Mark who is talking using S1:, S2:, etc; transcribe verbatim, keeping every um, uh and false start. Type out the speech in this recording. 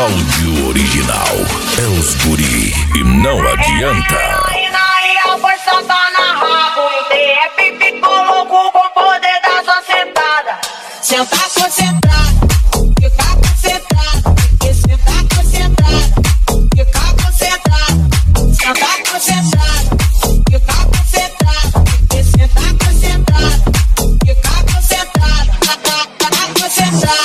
S1: Áudio original. É os guri e não adianta.
S2: A força tá na rabo. É pipi louco com o poder da sua sentada. Senta concentrada, fica concentrada. Porque senta concentrada, fica concentrada. Senta concentrada, fica concentrada. Porque senta concentrada, fica concentrada. Tá concentrada.